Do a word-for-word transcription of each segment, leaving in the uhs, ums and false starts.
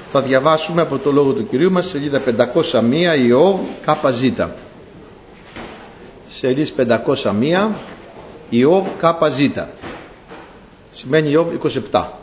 Θα διαβάσουμε από το Λόγο του Κυρίου μας, σελίδα πεντακόσια μία, Ιώβ ΚΖ. Σελίδα πεντακόσια μία, Ιώβ ΚΖ. Σημαίνει Ιώβ είκοσι επτά.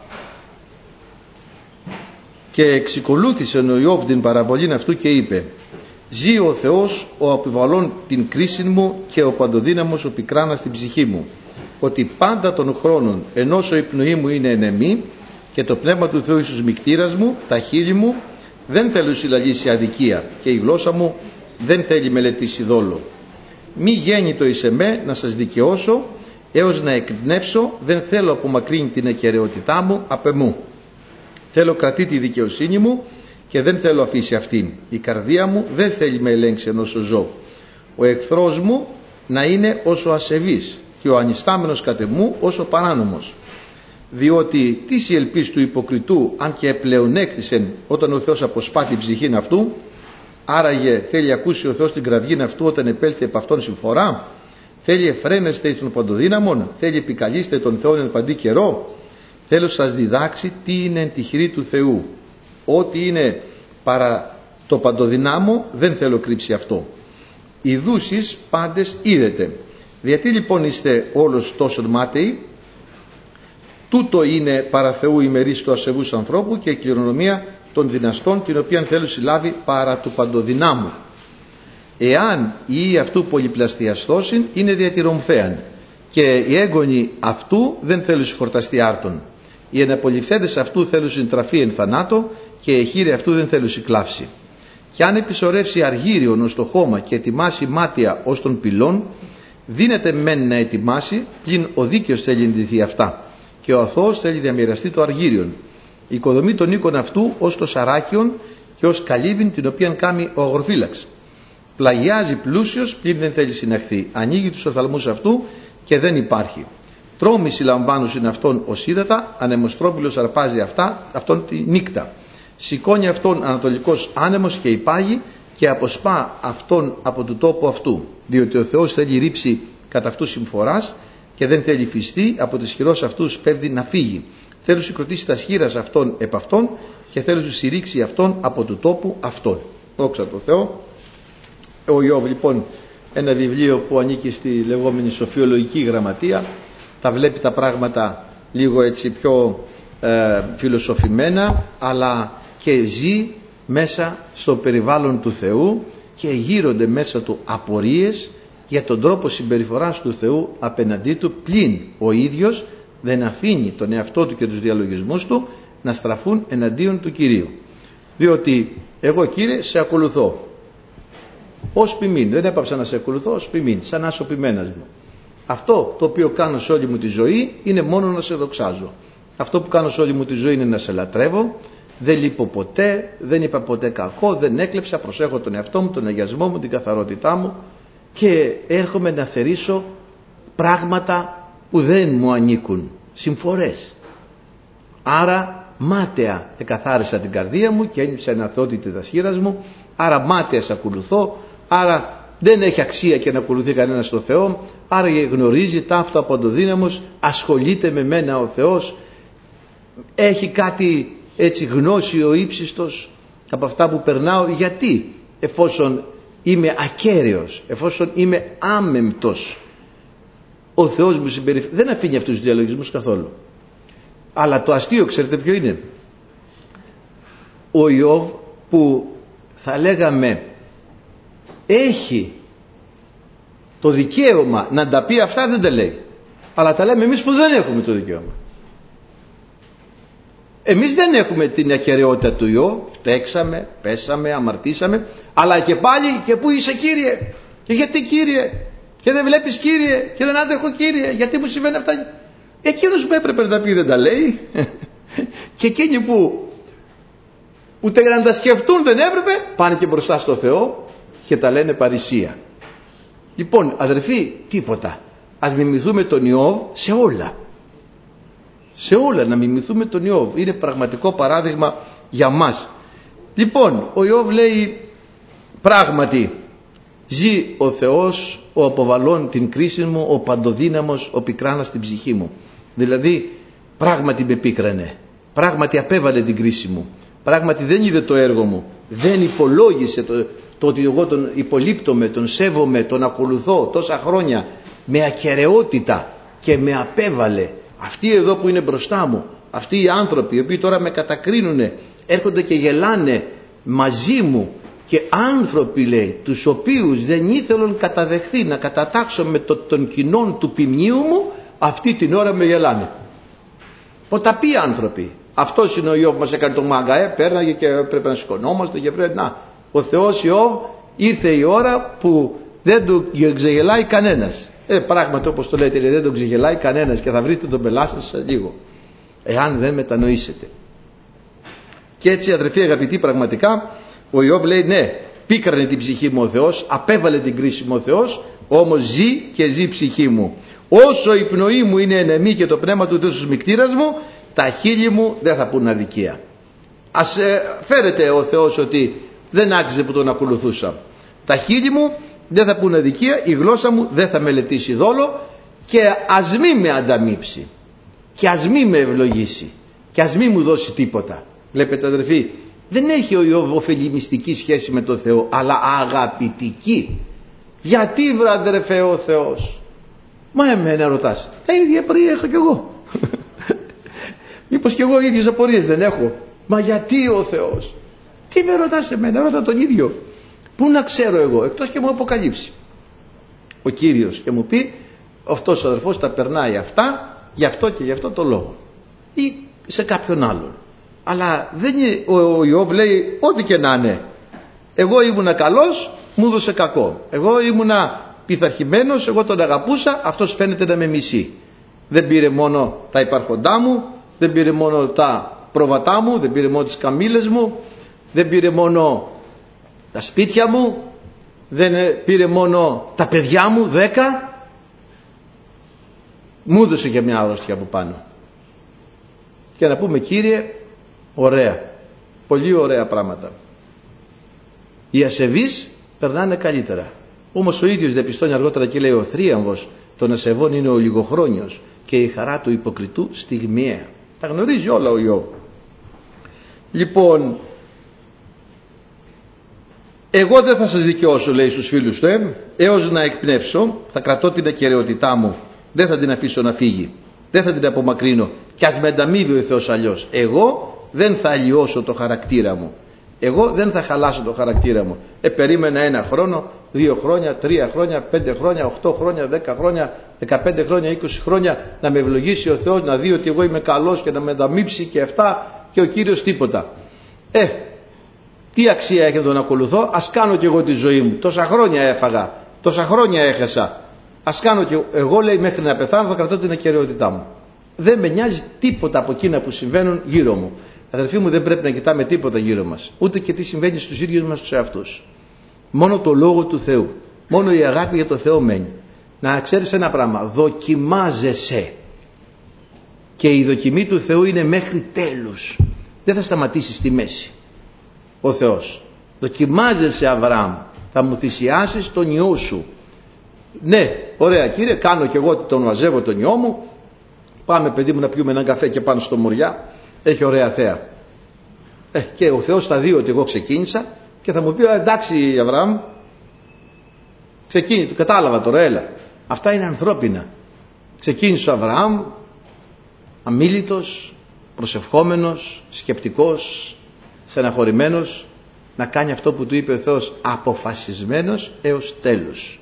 Και εξικολούθησε ο Ιώβ την παραβολήν αυτού και είπε: «Ζει ο Θεός ο αποβαλών την κρίση μου και ο παντοδύναμος ο πικράνας την ψυχή μου, ότι πάντα των χρόνων ενός η πνοή μου είναι ενεμή και το πνεύμα του Θεού εις μικτήρας μου, τα χείλη μου δεν θέλουν συλλαλήσει αδικία και η γλώσσα μου δεν θέλει μελετήσει δόλο. Μη γέννητο εις εμέ να σας δικαιώσω, έως να εκπνεύσω δεν θέλω απομακρύνει την ακεραιότητά μου απ' εμού. Θέλω κρατεί τη δικαιοσύνη μου και δεν θέλω αφήσει αυτήν. Η καρδία μου δεν θέλει με ελέγξει ενώ ζω. Ο εχθρός μου να είναι όσο ασεβής και ο ανιστάμενος κατ' εμού όσο παράνομος. Διότι τι η ελπίς του υποκριτού αν και πλεονέκτησεν όταν ο Θεός αποσπά την ψυχήν αυτού? Άραγε θέλει ακούσει ο Θεός την κραυγήν αυτού όταν επέλθει επ' αυτόν συμφορά? Θέλει εφραίνεστε εις των παντοδύναμων? Θέλει επικαλείστε τον Θεόν εν παντή καιρό? Θέλω σας διδάξει τι είναι εν τυχηρή του Θεού. Ό,τι είναι παρά το παντοδυνάμο δεν θέλω κρύψει αυτό. Οι δούσεις πάντες είδετε. Γιατί λοιπόν είστε όλος τόσο μάταιοι? Τούτο είναι παρά Θεού ημερής του ασεβούς ανθρώπου και η κληρονομία των δυναστών, την οποία θέλουν συλλάβει παρά του παντοδυνάμου. Εάν η αυτού πολυπλαστιαστώσιν είναι διατηρομφέαν και οι έγκονοι αυτού δεν θέλουν συγχορταστεί άρτον. Οι εναπολυφθέντες αυτού θέλουν συντραφεί εν θανάτω και οι εχείροι αυτού δεν θέλουν συκλάψει. Και αν επισορεύσει αργύριον ως το χώμα και ετοιμάσει μάτια ως των πυλών, δίνεται μεν να ετοιμάσει, πλην ο δίκαιος θέλει ενδυθεί αυτά και ο αθώος θέλει διαμοιραστεί το αργύριον. Η οικοδομή των οίκων αυτού ως το σαράκιον και ως καλύβιν την οποίαν κάνει ο αγορφύλαξ. Πλαγιάζει πλούσιος, πλην δεν θέλει συναχθεί. Ανοίγει τους οφθαλμούς αυτού και δεν υπάρχει. Τρόμοι συλλαμβάνουσιν αυτόν ως ύδατα, ανεμοστρόμπυλος αρπάζει αυτά, αυτόν τη νύκτα. Σηκώνει αυτόν ανατολικός άνεμος και υπάγει και αποσπά αυτόν από του τόπου αυτού. Διότι ο Θεός θέλει ρίψει κατά αυτού συμφοράς και δεν θέλει φυστεί, από τις χειρός αυτούς πέφτει να φύγει. Θέλει συγκροτήσει τα σχήρας αυτών επ' αυτόν και θέλει συρρήξει αυτόν από του τόπου αυτόν. Δόξα τω Θεώ. Ο Ιώβ λοιπόν, ένα βιβλίο που ανήκει στη λεγόμενη σοφιολογική γραμματεία, τα βλέπει τα πράγματα λίγο έτσι πιο ε, φιλοσοφημένα, αλλά και ζει μέσα στο περιβάλλον του Θεού και γύρονται μέσα του απορίες για τον τρόπο συμπεριφοράς του Θεού απέναντί του, πλην ο ίδιος δεν αφήνει τον εαυτό του και τους διαλογισμούς του να στραφούν εναντίον του Κυρίου. Διότι εγώ, Κύριε, σε ακολουθώ ως ποιμήν, δεν έπαψα να σε ακολουθώ ως ποιμήν, σαν να είσαι ο ποιμένας μου. Αυτό το οποίο κάνω σε όλη μου τη ζωή είναι μόνο να σε δοξάζω. Αυτό που κάνω σε όλη μου τη ζωή είναι να σε λατρεύω. Δεν λείπω ποτέ, δεν είπα ποτέ κακό, δεν έκλεψα, προσέχω τον εαυτό μου, τον αγιασμό μου, την καθαρότητά μου και έρχομαι να θερήσω πράγματα που δεν μου ανήκουν, συμφορές. Άρα μάταια εκαθάρισα την καρδία μου και ένιψα εν αθωότητα τα σχήρας μου, άρα μάταια σε ακολουθώ, άρα δεν έχει αξία και να ακολουθεί κανένας τον Θεό, άρα γνωρίζει ταύτα από το δύναμος, ασχολείται με μένα ο Θεός, έχει κάτι έτσι γνώση ο ύψιστος από αυτά που περνάω. Γιατί? Εφόσον είμαι ακέραιος, εφόσον είμαι άμεμπτος, ο Θεός μου συμπεριφέρει, δεν αφήνει αυτούς τους διαλογισμούς καθόλου. Αλλά το αστείο ξέρετε ποιο είναι? Ο Ιώβ, που θα λέγαμε έχει το δικαίωμα να τα πει αυτά, δεν τα λέει, αλλά τα λέμε εμείς που δεν έχουμε το δικαίωμα. Εμείς δεν έχουμε την ακεραιότητα του Ιώβ, φταίξαμε, πέσαμε, αμαρτήσαμε, αλλά και πάλι, και πού είσαι, Κύριε, και γιατί, Κύριε, και δεν βλέπεις, Κύριε, και δεν άντεχω, Κύριε, γιατί μου συμβαίνει αυτά? Εκείνος που έπρεπε να τα πει δεν τα λέει και εκείνοι που ούτε να τα σκεφτούν δεν έπρεπε, πάνε και μπροστά στο Θεό και τα λένε παρησία. Λοιπόν, αδερφοί, τίποτα, ας μιμηθούμε τον Ιώβ σε όλα, σε όλα να μιμηθούμε τον Ιώβ. Είναι πραγματικό παράδειγμα για μας. Λοιπόν, ο Ιώβ λέει πράγματι ζει ο Θεός ο αποβαλών την κρίση μου, ο παντοδύναμος ο πικράνας την ψυχή μου. Δηλαδή πράγματι με πίκρανε, πράγματι απέβαλε την κρίση μου, πράγματι δεν είδε το έργο μου, δεν υπολόγισε το, το ότι εγώ τον υπολείπτομαι, τον σέβομαι, τον ακολουθώ τόσα χρόνια με ακεραιότητα και με απέβαλε. Αυτοί εδώ που είναι μπροστά μου, αυτοί οι άνθρωποι οι οποίοι τώρα με κατακρίνουνε, έρχονται και γελάνε μαζί μου, και άνθρωποι, λέει, τους οποίους δεν ήθελαν καταδεχθεί να κατατάξω με το, τον κοινών του ποιμνίου μου, αυτή την ώρα με γελάνε. Ποταποί άνθρωποι. Αυτός είναι ο Ιώβ που μας έκανε το μάγκα, ε, πέρναγε και πρέπει να σηκωνόμαστε και πρέπει να... Ο Θεός Ιώβ, ήρθε η ώρα που δεν του ξεγελάει κανένας. Ε, πράγματι όπως το λέτε, λέει, δεν τον ξεγελάει κανένας, και θα βρείτε τον πελά σας σε λίγο, εάν δεν μετανοήσετε. Και έτσι, αδερφοί αγαπητοί, πραγματικά ο Ιώβ λέει, ναι, πίκρανε την ψυχή μου ο Θεός, απέβαλε την κρίση μου ο Θεός, όμως ζει και ζει η ψυχή μου. Όσο η πνοή μου είναι ενεμή και το πνεύμα του Θεού στους μικτήρας μου, τα χείλη μου δεν θα πούν αδικία. Ας ε, φέρετε ο Θεός ότι δεν άξιζε που τον ακολουθούσα. Τα χείλη μου δεν θα πούν αδικία, η γλώσσα μου δεν θα μελετήσει δόλο, και ας μη με ανταμείψει και ας μη με ευλογήσει και ας μη μου δώσει τίποτα. Βλέπετε, αδερφοί, δεν έχει ο Ιώβ ωφελημιστική σχέση με τον Θεό, αλλά αγαπητική. Γιατί, βρε αδερφέ, ο Θεός? Μα εμένα ρωτάς, τα ίδια απορία έχω κι εγώ. Μήπως κι εγώ ίδιες απορίες δεν έχω? Μα γιατί ο Θεός? Τι με ρωτάς εμένα? Ρώτα τον ίδιο. Πού να ξέρω εγώ, εκτός και μου αποκαλύψει ο Κύριος και μου πει, αυτός ο αδερφός τα περνάει αυτά, γι' αυτό και γι' αυτό το λόγο, ή σε κάποιον άλλον. Αλλά δεν είναι, ο, ο Ιώβ λέει, ό,τι και να είναι, εγώ ήμουνα καλός, μου έδωσε κακό. Εγώ ήμουνα πειθαρχημένος, εγώ τον αγαπούσα, αυτός φαίνεται να με μισεί. Δεν πήρε μόνο τα υπάρχοντά μου, δεν πήρε μόνο τα προβατά μου, δεν πήρε μόνο τις καμήλες μου, δεν πήρε μόνο τα σπίτια μου, δεν πήρε μόνο τα παιδιά μου, δέκα, μου έδωσε και μια άρρωστη από πάνω. Και να πούμε, Κύριε, ωραία, πολύ ωραία πράγματα. Οι ασεβείς περνάνε καλύτερα. Όμως ο ίδιος διαπιστώνει αργότερα και λέει, ο θρίαμβος των ασεβών είναι ο λιγοχρόνιος και η χαρά του υποκριτού στιγμιαία. Τα γνωρίζει όλα ο Ιώβ. Λοιπόν, εγώ δεν θα σας δικαιώσω, λέει στους φίλους του, ε, έως να εκπνεύσω, θα κρατώ την ακεραιότητά μου, δεν θα την αφήσω να φύγει, δεν θα την απομακρύνω, κι ας με ανταμείβει ο Θεός αλλιώς. Εγώ δεν θα αλλοιώσω το χαρακτήρα μου, εγώ δεν θα χαλάσω το χαρακτήρα μου. Ε, περίμενα ένα χρόνο, δύο χρόνια, τρία χρόνια, πέντε χρόνια, οχτώ χρόνια, δέκα χρόνια, δεκαπέντε χρόνια, είκοσι χρόνια, να με ευλογήσει ο Θεός, να δει ότι εγώ είμαι καλός και να με ανταμείψει και αυτά, και ο Κύριος τίποτα. Ε, τι αξία έχει να τον ακολουθώ? Ας κάνω κι εγώ τη ζωή μου. Τόσα χρόνια έφαγα, τόσα χρόνια έχασα. Ας κάνω κι εγώ, λέει, μέχρι να πεθάνω θα κρατώ την ακεραιότητά μου. Δεν με νοιάζει τίποτα από εκείνα που συμβαίνουν γύρω μου. Αδερφοί μου, δεν πρέπει να κοιτάμε τίποτα γύρω μας, ούτε και τι συμβαίνει στους ίδιους μας τους εαυτούς. Μόνο το Λόγο του Θεού, μόνο η αγάπη για το Θεό μένει. Να ξέρεις ένα πράγμα, δοκιμάζεσαι, και η δοκιμή του Θεού είναι μέχρι τέλους. Δεν θα σταματήσει στη μέση ο Θεός. Δοκιμάζεσαι, Αβραάμ, θα μου θυσιάσεις τον ιό σου. Ναι, ωραία Κύριε, κάνω κι εγώ, τον μαζεύω τον ιό μου, πάμε παιδί μου να πιούμε έναν καφέ και πάνω στο Μοριά, έχει ωραία θέα. Ε, και ο Θεός θα δει ότι εγώ ξεκίνησα και θα μου πει, εντάξει Αβραάμ, ξεκίνησε, κατάλαβα τώρα, έλα. Αυτά είναι ανθρώπινα. Ξεκίνησε ο Αβραάμ αμίλητος, προσευχόμενος, σκεπτικός, στεναχωρημένος, να κάνει αυτό που του είπε ο Θεός, αποφασισμένος έως τέλους.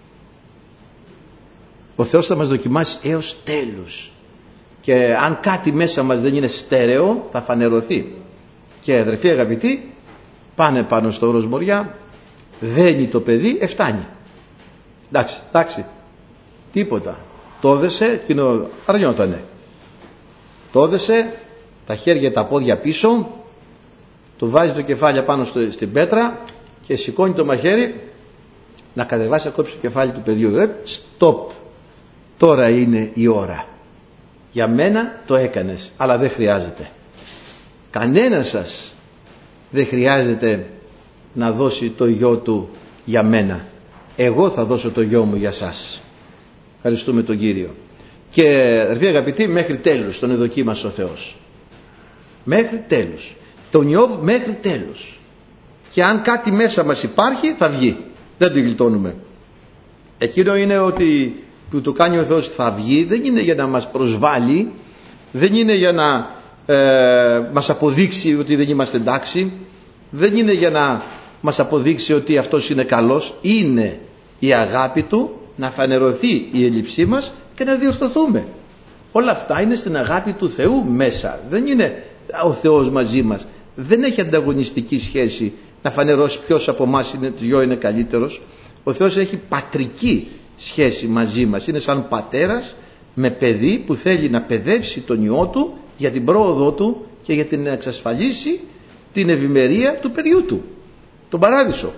Ο Θεός θα μας δοκιμάσει έως τέλους, και αν κάτι μέσα μας δεν είναι στέρεο θα φανερωθεί. Και αδερφοί αγαπητοί, πάνε πάνω στο όρος Μοριά, δένει το παιδί, εφτάνει. Εντάξει, εντάξει, τίποτα. Το έδεσε, εκείνο αρνιότανε. Το έδεσε, τα χέρια τα πόδια πίσω, του βάζει το κεφάλι πάνω στο, στην πέτρα και σηκώνει το μαχαίρι να κατεβάσει, να κόψει το κεφάλι του παιδιού. Ε, stop, τώρα είναι η ώρα. Για μένα το έκανες, αλλά δεν χρειάζεται. Κανένας σας δεν χρειάζεται να δώσει το γιο του για μένα. Εγώ θα δώσω το γιο μου για σας. Ευχαριστούμε τον Κύριο. Και αδερφοί αγαπητοί, μέχρι τέλους τον εδοκίμασε ο Θεός. Μέχρι τέλους. τον Ιώβ μέχρι τέλους. Και αν κάτι μέσα μας υπάρχει θα βγει, δεν το γλιτώνουμε. Εκείνο είναι ότι που το κάνει ο Θεός θα βγει, δεν είναι για να μας προσβάλλει, δεν είναι για να ε, μας αποδείξει ότι δεν είμαστε εντάξει, δεν είναι για να μας αποδείξει ότι αυτός είναι καλός. Είναι η αγάπη του να φανερωθεί η έλλειψή μας και να διορθωθούμε. Όλα αυτά είναι στην αγάπη του Θεού μέσα. Δεν είναι ο Θεός μαζί μας. Δεν έχει ανταγωνιστική σχέση να φανερώσει ποιος από εμάς είναι, δυο είναι καλύτερος. Ο Θεός έχει πατρική σχέση μαζί μας. Είναι σαν πατέρας με παιδί που θέλει να παιδεύσει τον Υιό του για την πρόοδό του και για την εξασφαλίσει την ευημερία του παιδιού του, τον παράδεισο.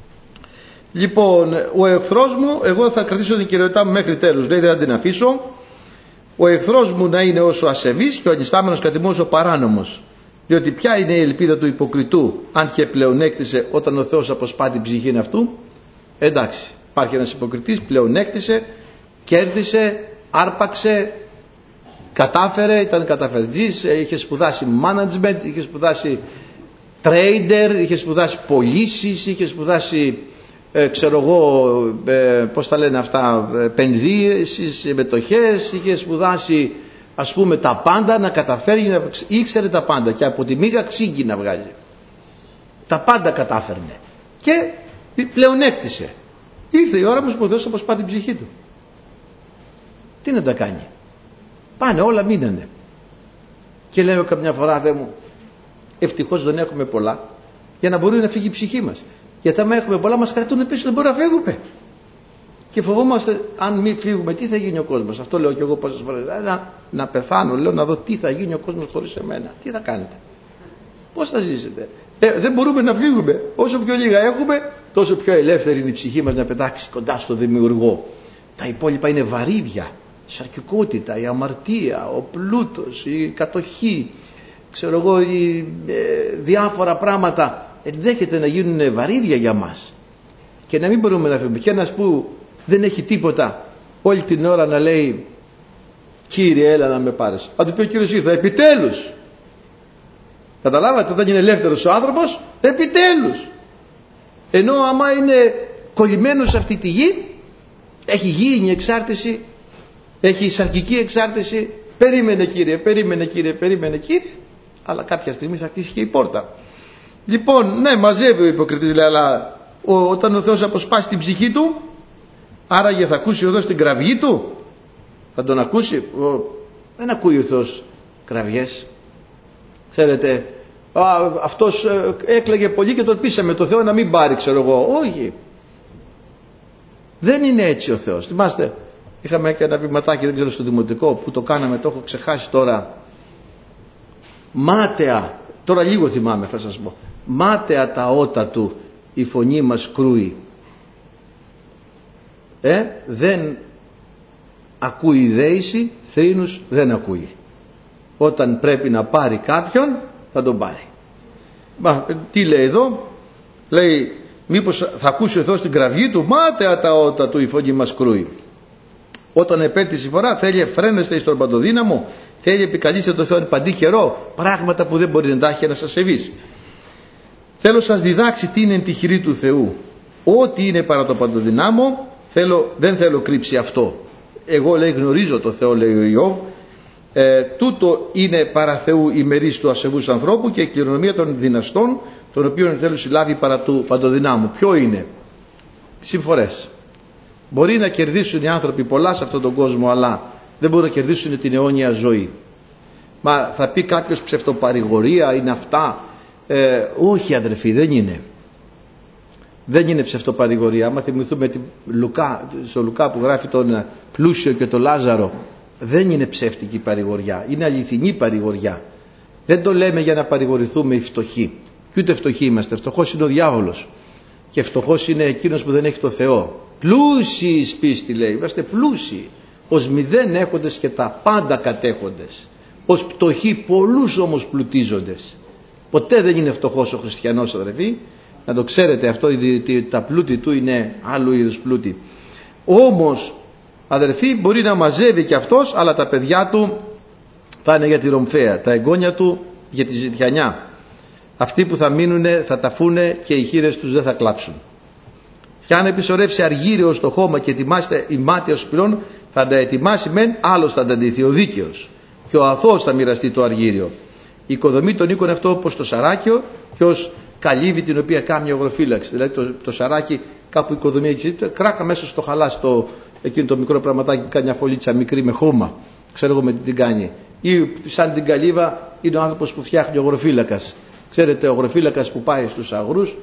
Λοιπόν, ο εχθρός μου, εγώ θα κρατήσω την κυριότητά μου μέχρι τέλους, λέει, δεν θα την αφήσω. Ο εχθρός μου να είναι όσο ασεβής και ο ανιστάμενος κατ' εμού όσο παράνομος. Διότι ποια είναι η ελπίδα του υποκριτού αν και πλεονέκτησε όταν ο Θεός αποσπά την ψυχή αυτού? Εντάξει, υπάρχει ένας υποκριτής, πλεονέκτησε, κέρδισε, άρπαξε, κατάφερε, ήταν καταφερτζής, είχε σπουδάσει management, είχε σπουδάσει trader, είχε σπουδάσει πωλήσεις, είχε σπουδάσει ε, ξέρω εγώ ε, πώς τα λένε αυτά, επενδύσεις, μετοχές, είχε σπουδάσει ας πούμε τα πάντα, να καταφέρει να ήξερε τα πάντα και από τη μίγα ξύγκι να βγάζει, τα πάντα κατάφερνε και πλεονέκτησε. Ήρθε η ώρα που ο Θεός αποσπά την ψυχή του. Τι να τα κάνει? Πάνε όλα, μείνανε. Και λέω καμιά φορά, Θεέ μου, ευτυχώς δεν έχουμε πολλά για να μπορεί να φύγει η ψυχή μας. Γιατί άμα έχουμε πολλά μας κρατούν πίσω, δεν μπορούμε να φύγουμε. Και φοβόμαστε αν μην φύγουμε τι θα γίνει ο κόσμος. Αυτό λέω και εγώ πόσες φορές. Να, να πεθάνω, λέω, να δω τι θα γίνει ο κόσμος χωρίς εμένα. Τι θα κάνετε? Πώς θα ζήσετε? Ε, δεν μπορούμε να φύγουμε. Όσο πιο λίγα έχουμε, τόσο πιο ελεύθερη είναι η ψυχή μας να πετάξει κοντά στο Δημιουργό. Τα υπόλοιπα είναι βαρύδια. Η σαρκικότητα, η αμαρτία, ο πλούτος, η κατοχή, ξέρω εγώ, οι, ε, διάφορα πράγματα ενδέχεται να γίνουν βαρύδια για μας και να μην μπορούμε να φύγουμε. Και ένας που δεν έχει τίποτα όλη την ώρα να λέει, Κύριε έλα να με πάρεις. Αν του πει ο Κύριος ήρθα, επιτέλους. Καταλάβατε, όταν είναι ελεύθερος ο άνθρωπος, επιτέλους. Ενώ άμα είναι κολλημένος σε αυτή τη γη, έχει γήινη εξάρτηση, έχει σαρκική εξάρτηση, περίμενε Κύριε, περίμενε Κύριε, περίμενε Κύριε, αλλά κάποια στιγμή θα χτίσει και η πόρτα. Λοιπόν, ναι, μαζεύει ο υποκριτής, λέει, αλλά ο, όταν ο Θεός αποσπάσει την ψυχή του, άραγε θα ακούσει ο Θεός την κραυγή του? Θα τον ακούσει? Ο, δεν ακούει ο Θεός κραυγές. Ξέρετε, α, αυτός ε, έκλαιγε πολύ και τον πείσαμε το Θεό να μην πάρει, ξέρω εγώ. Όχι. Δεν είναι έτσι ο Θεός. Θυμάστε, είχαμε και ένα βηματάκι, δεν ξέρω, στο δημοτικό που το κάναμε, το έχω ξεχάσει τώρα. Μάταια, τώρα λίγο θυμάμαι, θα σας πω. Μάταια τα ότα του η φωνή μας κρούει. Ε, δεν ακούει δέηση, θρήνους δεν ακούει. Όταν πρέπει να πάρει κάποιον, θα τον πάρει. Μα, τι λέει εδώ? Λέει, μήπως θα ακούσει ο Θεός την κραυγή του? Μάταια τα ότα του η φωνή μας κρούει. Όταν επέτει συμφορά, θέλει φρένεστε εις τον παντοδύναμο, θέλει επικαλείστε το Θεό παντή καιρό, πράγματα που δεν μπορεί να τα έχει ένας ασεβής. Θέλω σας διδάξει τι είναι τη χειρή του Θεού. Ό,τι είναι παρά το παντοδυνάμο, θέλω, δεν θέλω κρύψει αυτό. Εγώ, λέει, γνωρίζω το Θεό, λέει ο Ιώβ, ε, τούτο είναι παρά Θεού η μερίς του ασεβούς ανθρώπου και η κληρονομία των δυναστών, τον οποίον θέλω συλλάβει παρά του παντοδυνάμου. Ποιο είναι? Συμφορές. Μπορεί να κερδίσουν οι άνθρωποι πολλά σε αυτόν τον κόσμο, αλλά δεν μπορούν να κερδίσουν την αιώνια ζωή. Μα θα πει κάποιος, ψευτοπαρηγορία είναι αυτά? Ε, όχι αδερφοί, δεν είναι. Δεν είναι ψευτοπαρηγορία. Άμα θυμηθούμε τη Λουκά, στο Λουκά που γράφει τον πλούσιο και τον Λάζαρο, δεν είναι ψεύτικη παρηγοριά, είναι αληθινή παρηγοριά. Δεν το λέμε για να παρηγορηθούμε οι φτωχοί. Και ούτε φτωχοί είμαστε. Φτωχός είναι ο διάβολος. Και φτωχός είναι εκείνος που δεν έχει το Θεό. Πλούσιοι εις πίστη, λέει. Είμαστε πλούσιοι. Ως μηδέν έχοντες και τα πάντα κατέχοντες. Ως πτωχοί πολλούς όμως πλουτίζοντες. Ποτέ δεν είναι φτωχός ο χριστιανός, αδερφοί. Να το ξέρετε αυτό, τα πλούτη του είναι άλλου είδους πλούτη. Όμως, αδερφοί, μπορεί να μαζεύει και αυτός, αλλά τα παιδιά του θα είναι για τη ρομφαία, τα εγγόνια του για τη ζητιανιά. Αυτοί που θα μείνουνε θα ταφούνε και οι χείλες τους δεν θα κλάψουν. Και αν επισορεύσει αργύριο στο χώμα και ετοιμάσετε η μάτια σου πυρών, θα τα ετοιμάσει μεν, άλλος θα τα ντυθεί, ο δίκαιος. Και ο αθώος θα μοιραστεί το αργύριο. Η οικοδομή των οίκων αυτό όπως το σαράκιο και ως καλύβη την οποία κάνει αγροφύλαξη. Δηλαδή το, το σαράκι κάπου οικοδομή έχει, κράκα μέσα στο χαλάς το, εκείνο το μικρό πραγματάκι που κάνει μια φωλίτσα μικρή με χώμα. Ξέρω εγώ με τι την κάνει. Ή σαν την καλύβα είναι ο άνθρωπος που φτιάχνει ο αγροφύλακας. Ξέρετε, ο αγροφύλακας που πάει στους αγρούς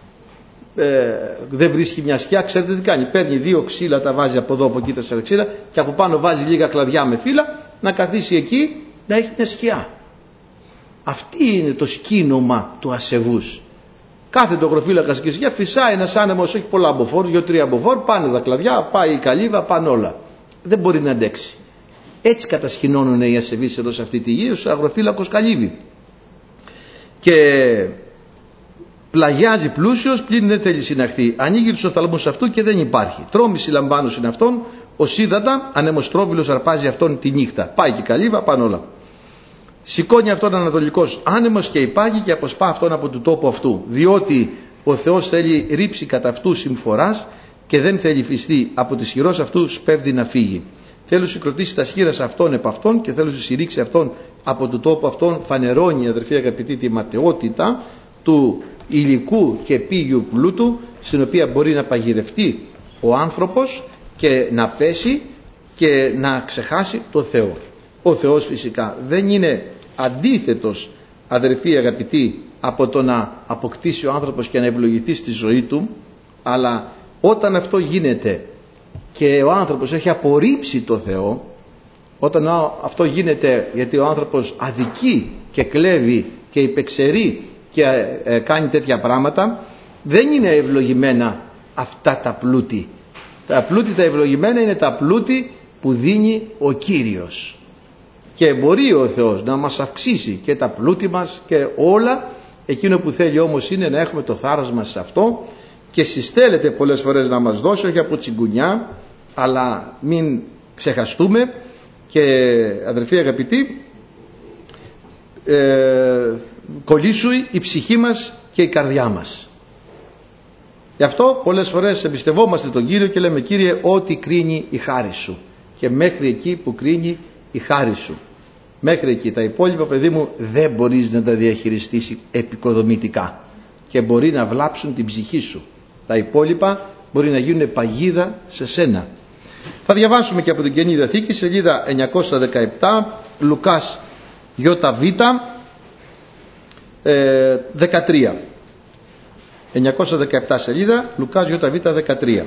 ε, δεν βρίσκει μια σκιά, ξέρετε τι κάνει. Παίρνει δύο ξύλα, τα βάζει από εδώ, από εκεί τα ξύλα και από πάνω βάζει λίγα κλαδιά με φύλλα να καθίσει εκεί να έχει μια σκιά. Αυτή είναι το σκήνομα του ασεβούς. Κάθε το αγροφύλακας και σκιά φυσάει ένας άνεμος, όχι πολλά αμποφόρ, δύο-τρία αμποφόρ, πάνε τα κλαδιά, πάει η καλύβα, πάνε όλα. Δεν μπορεί να αντέξει. Έτσι κατασχηνώνουν οι ασεβείς εδώ σε αυτή τη γη, ο αγροφύλακος καλύβη. Και πλαγιάζει πλούσιος, πλην δεν θέλει συναχθεί. Ανοίγει τους οφθαλμούς αυτού και δεν υπάρχει. Τρόμηση λαμβάνουν είναι αυτόν, ο σύδατα, ανεμοστρόβιλος αρπάζει αυτόν τη νύχτα. Πάει και η καλύβα, πάνε όλα. Σηκώνει αυτόν ανατολικός άνεμος και υπάγει και αποσπά αυτόν από του τόπου αυτού. Διότι ο Θεός θέλει ρίψει κατά αυτού συμφοράς και δεν θέλει φυστεί από τις χειρός αυτού σπέβδει να φύγει. Θέλω συγκροτήσει τα σχήρας αυτών επ' αυτών και θέλω συρρήξει αυτόν από του τόπου αυτών. Φανερώνει, αδερφοί αγαπητοί, τη ματαιότητα του υλικού και πήγιου πλούτου, στην οποία μπορεί να παγιδευτεί ο άνθρωπος και να πέσει και να ξεχάσει το Θεό. Ο Θεός φυσικά δεν είναι αντίθετος, αδερφοί αγαπητοί, από το να αποκτήσει ο άνθρωπος και να ευλογηθεί στη ζωή του, αλλά όταν αυτό γίνεται και ο άνθρωπος έχει απορρίψει το Θεό, όταν αυτό γίνεται γιατί ο άνθρωπος αδικεί και κλέβει και υπεξαιρεί και ε, κάνει τέτοια πράγματα, δεν είναι ευλογημένα αυτά τα πλούτη. Τα πλούτη τα ευλογημένα είναι τα πλούτη που δίνει ο Κύριος. Και μπορεί ο Θεός να μας αυξήσει και τα πλούτη μας και όλα. Εκείνο που θέλει όμως είναι να έχουμε το θάρρος μας σε αυτό και συστέλλεται πολλές φορές να μας δώσει, όχι από τσιγκουνιά, αλλά μην ξεχαστούμε. Και αδερφοί αγαπητοί, ε, κολλήσου η ψυχή μας και η καρδιά μας. Γι' αυτό πολλές φορές εμπιστευόμαστε τον Κύριο και λέμε, Κύριε, ό,τι κρίνει η χάρη σου. Και μέχρι εκεί που κρίνει η χάρη σου, μέχρι εκεί. Τα υπόλοιπα, παιδί μου, δεν μπορείς να τα διαχειριστείς επικοδομητικά και μπορεί να βλάψουν την ψυχή σου. Τα υπόλοιπα μπορεί να γίνουν παγίδα σε σένα. Θα διαβάσουμε και από την Καινή Διαθήκη, σελίδα εννιακόσια δεκαεπτά, Λουκάς ΙΒ ε, δεκατρία. εννιακόσια δεκαεπτά σελίδα, Λουκάς ΙΒ δεκατρία.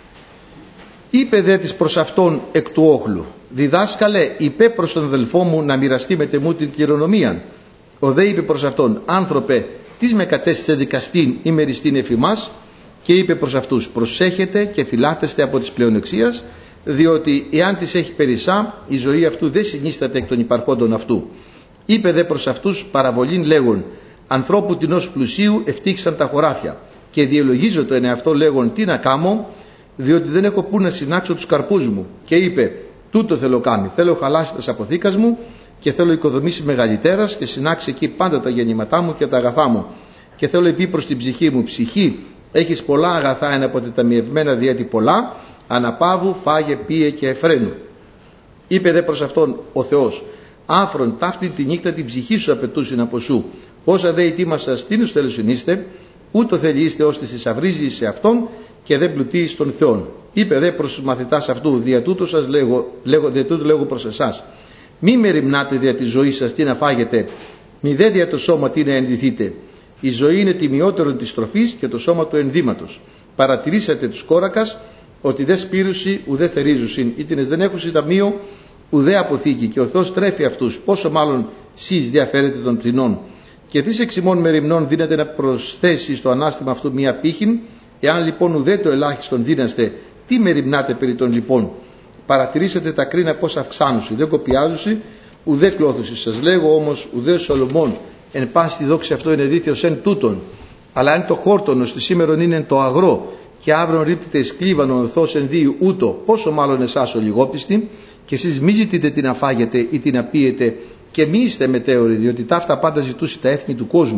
Είπε δε της προς αυτόν εκ του όχλου, διδάσκαλε, είπε προς τον αδελφό μου να μοιραστεί με τεμού την κληρονομία. Ο δε είπε προς αυτόν, άνθρωπε, τις με κατέστησε δικαστήν ή μεριστήν εφημάς. Και είπε προς αυτούς, προσέχετε και φυλάθεστε από τις πλεονεξίας, διότι εάν τις έχει περισσά, η ζωή αυτού δεν συνίσταται εκ των υπαρχόντων αυτού. Είπε δε προς αυτούς παραβολήν λέγον, ανθρώπου τινός πλουσίου ευτύχησαν τα χωράφια. Και διελογίζω το εν εαυτό λέγον, τι να κάμω, διότι δεν έχω πού να συνάξω τους καρπούς μου. Και είπε, τούτο θέλω κάμει, θέλω χαλάσει τα αποθήκας μου και θέλω οικοδομήσει μεγαλύτερας και συνάξει εκεί πάντα τα γεννήματά μου και τα αγαθά μου. Και θέλω πει προς την ψυχή μου, ψυχή, έχεις πολλά αγαθά εν αποτεταμιευμένα διότι πολλά, αναπαύου φάγε πίε και εφραίνου. Είπε δε προς αυτόν ο Θεός, άφρον ταύτη τη νύχτα την ψυχή σου απαιτούσιν από σου. Όσα δε ετοίμασα στήνους θέλουσιν είστε, ούτω θέλει είστε ώστε θησαυρίζει σε αυτόν και δεν πλουτεί στον Θεόν. Είπε δε προς τους μαθητάς αυτού, δια τούτο σας λέγω, λέγω, δια τούτο λέγω προς εσάς, μη μεριμνάτε δια τη ζωή σας τι να φάγετε, μη δε δια το σώμα τι να ενδυθείτε. Η ζωή είναι τιμιότερον της τροφής και το σώμα του ενδύματος. Παρατηρήσατε τους κόρακας ότι δε σπήρουσι ουδέ θερίζουσιν, ήτινες δεν έχουν ταμείο ουδέ αποθήκη, και ο Θεός τρέφει αυτούς, πόσο μάλλον σεις διαφέρετε των πτηνών. Και τις εξημών μεριμνών δίνεται να προσθέσει στο ανάστημα αυτού μία πύχην, εάν λοιπόν ουδέ το ελάχιστον δίναστε, τι μεριμνάτε περί των λοιπόν. Παρατηρήσατε τα κρίνα πώς αυξάνουσι, δεν κοπιάζουσι, ουδέ κλώθουσι. Σας λέγω όμως, ουδέ Σολομών εν πάση τη δόξη αυτό είναι δίθιος εν τούτον. Αλλά αν το χόρτονο στη σήμερον είναι το αγρό, και αύριο ρίπτεται εις κλίβανον ορθώς εν δύο ούτω, πόσο μάλλον εσάς ο λιγόπιστοι, και εσείς μη ζητείτε τι να φάγετε ή τι να πίετε, και μη είστε μετέωροι, διότι ταύτα πάντα ζητούσε τα έθνη του κόσμου.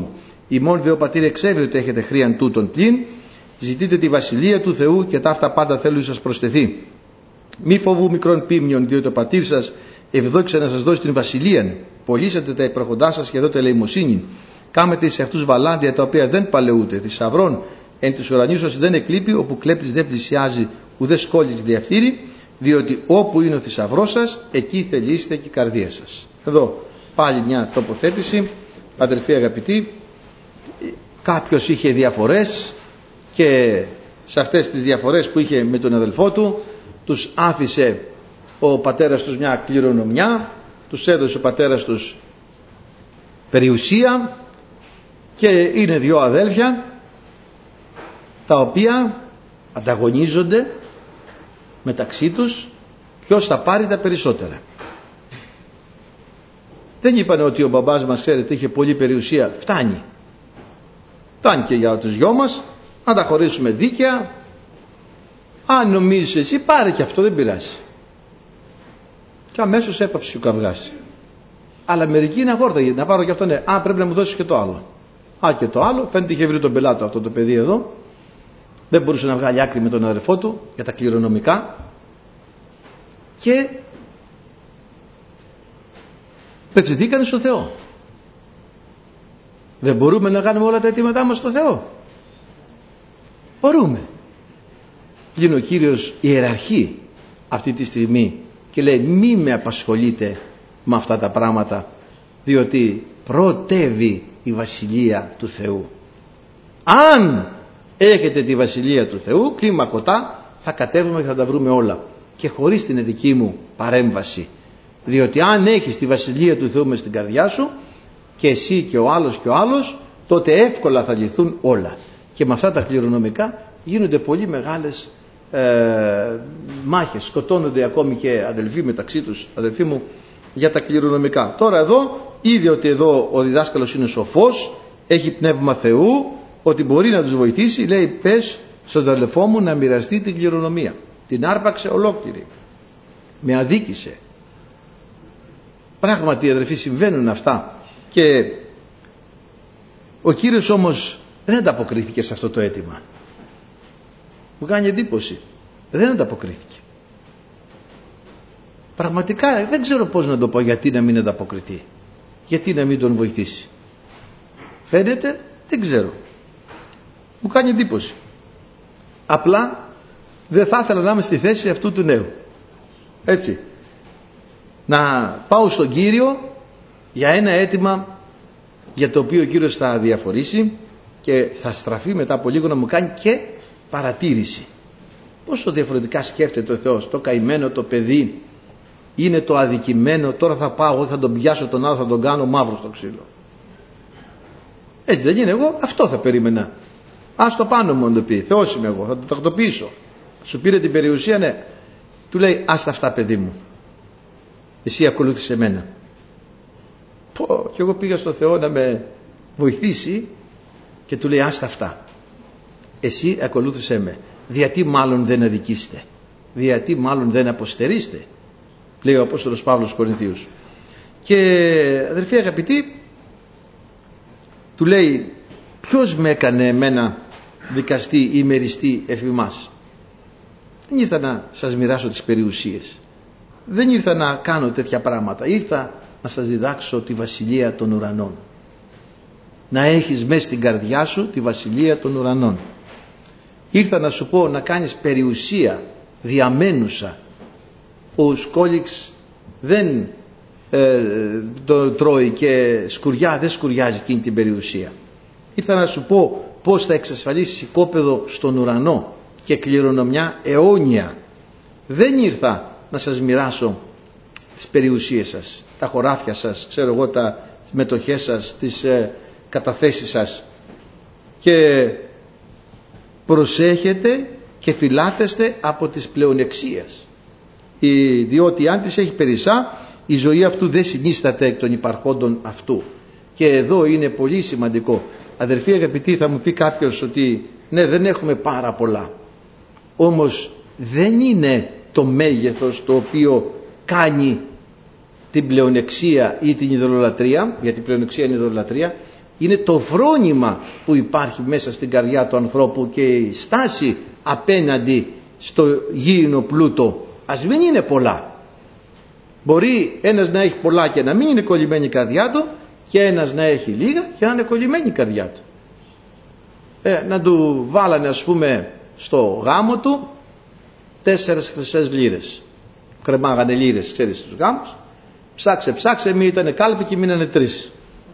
ημών δε ο πατήρ εξέβρει ότι έχετε χρίαν τούτον πλην, ζητείτε τη βασιλεία του Θεού και ταύτα πάντα θέλουν σας προσθεθεί. Μη φοβού μικρόν πίμνιον, διότι ο πατήρ σας ευδόξα να σας δώσει την βασιλείαν. Πωλήσατε τα υπροχοντά σας και δώτε ελεημοσύνη. Κάμετε σε αυτούς βαλάντια τα οποία δεν παλαιούται, θησαυρών εν της ουρανίσος δεν εκλείπει, όπου κλέπτης δεν πλησιάζει, ουδέ σκόλης διαφθείρει, διότι όπου είναι ο θησαυρός σας, εκεί θελείστε και η καρδία σας. Εδώ πάλι μια τοποθέτηση, αδελφοί αγαπητοί. Κάποιος είχε διαφορές και σε αυτές τις διαφορές που είχε με τον αδελφό του, τους άφησε ο πατέρας τους μια κληρονομιά, τους έδωσε ο πατέρας τους περιουσία και είναι δυο αδέλφια τα οποία ανταγωνίζονται μεταξύ τους ποιος θα πάρει τα περισσότερα. Δεν είπαν ότι ο μπαμπάς μας, ξέρετε, είχε πολλή περιουσία, φτάνει. Φτάνει και για τους δυο μας, να τα χωρίσουμε δίκαια. Αν νομίζεις εσύ, πάρε και αυτό, δεν πειράζει. Και αμέσως έπαψε ο καυγάς. Αλλά μερικοί είναι αγόρτα, να πάρω και αυτό, ναι. Α, πρέπει να μου δώσεις και το άλλο. Α, και το άλλο. Φαίνεται είχε βρει τον πελάτο αυτό το παιδί εδώ. Δεν μπορούσε να βγάλει άκρη με τον αδερφό του για τα κληρονομικά. Και πετσιδίκανε στο Θεό. Δεν μπορούμε να κάνουμε όλα τα αιτήματά μας στο Θεό. Μπορούμε. Γίνει ο Κύριος ιεραρχεί αυτή τη στιγμή και λέει μη με απασχολείτε με αυτά τα πράγματα, διότι πρωτεύει η βασιλεία του Θεού. Αν έχετε τη βασιλεία του Θεού, κλίμα κοτά, θα κατέβουμε και θα τα βρούμε όλα και χωρίς την δική μου παρέμβαση, διότι αν έχεις τη βασιλεία του Θεού μες στην καρδιά σου και εσύ και ο άλλος και ο άλλος, τότε εύκολα θα λυθούν όλα. Και με αυτά τα κληρονομικά γίνονται πολύ μεγάλες ε, μάχες, σκοτώνονται ακόμη και αδελφοί μεταξύ τους, αδελφοί μου, για τα κληρονομικά. Τώρα εδώ είδε ότι εδώ ο διδάσκαλος είναι σοφός, έχει πνεύμα Θεού, ότι μπορεί να τους βοηθήσει. Λέει πες στον αδελφό μου να μοιραστεί την κληρονομία. Την άρπαξε ολόκληρη, με αδίκησε. Πράγματι αδελφοί συμβαίνουν αυτά. Και ο Κύριος όμως δεν ανταποκρίθηκε σε αυτό το αίτημα. Μου κάνει εντύπωση, δεν ανταποκρίθηκε. Πραγματικά δεν ξέρω πώς να το πω, γιατί να μην ανταποκριθεί, γιατί να μην τον βοηθήσει. Φαίνεται, δεν ξέρω, μου κάνει εντύπωση. Απλά δεν θα ήθελα να είμαι στη θέση αυτού του νέου, έτσι, να πάω στον Κύριο για ένα αίτημα για το οποίο ο Κύριος θα διαφορήσει και θα στραφεί μετά από λίγο να μου κάνει και παρατήρηση. Πόσο διαφορετικά σκέφτεται ο Θεός. Το καημένο το παιδί είναι το αδικημένο, τώρα θα πάω εγώ, θα τον πιάσω τον άλλο, θα τον κάνω μαύρο στο ξύλο. Έτσι δεν είναι? Εγώ αυτό θα περίμενα. Ας το πάνω μου να το πει, Θεός είμαι εγώ, θα το τακτοποιήσω. Σου πήρε την περιουσία, ναι. Του λέει άστα αυτά παιδί μου, εσύ ακολούθησε εμένα. Πω, και εγώ πήγα στο Θεό να με βοηθήσει και του λέει άστα αυτά, εσύ ακολούθησέ με. Γιατί μάλλον δεν αδικήστε, γιατί μάλλον δεν αποστερείστε, λέει ο Απόστολος Παύλος στους Κορινθίους. Και αδερφοί αγαπητοί, του λέει ποιος με έκανε εμένα δικαστή ή μεριστή εφημάς? Δεν ήρθα να σας μοιράσω τις περιουσίες, δεν ήρθα να κάνω τέτοια πράγματα, ήρθα να σας διδάξω τη βασιλεία των ουρανών, να έχεις μέσα στην καρδιά σου τη βασιλεία των ουρανών. Ήρθα να σου πω να κάνεις περιουσία διαμένουσα. Ο σκόλιξ δεν ε, το τρώει και σκουριά δεν σκουριάζει εκείνη την περιουσία. Ήρθα να σου πω πώς θα εξασφαλίσεις οικόπεδο στον ουρανό και κληρονομιά αιώνια. Δεν ήρθα να σας μοιράσω τις περιουσίες σας, τα χωράφια σας, ξέρω εγώ, τα μετοχές σας, τις ε, καταθέσεις σας. Και προσέχετε και φυλάτεστε από τις πλεονεξίες, διότι αν τις έχει περισσά, η ζωή αυτού δεν συνίσταται εκ των υπαρχόντων αυτού. Και εδώ είναι πολύ σημαντικό. Αδερφοί αγαπητοί, θα μου πει κάποιος ότι ναι, δεν έχουμε πάρα πολλά, όμως δεν είναι το μέγεθος το οποίο κάνει την πλεονεξία ή την ειδωλολατρία, γιατί η πλεονεξία είναι ειδωλολατρία, Είναι το φρόνημα που υπάρχει μέσα στην καρδιά του ανθρώπου και η στάση απέναντι στο γήινο πλούτο. Ας μην είναι πολλά. Μπορεί ένας να έχει πολλά και να μην είναι κολλημένη η καρδιά του, και ένας να έχει λίγα και να είναι κολλημένη η καρδιά του. Ε, να του βάλανε, ας πούμε, στο γάμο του τέσσερες χρυσές λίρες. Κρεμάγανε λίρες, ξέρεις, στους γάμους. Ψάξε, ψάξε, μη ήτανε κάλπη και μείνανε τρεις.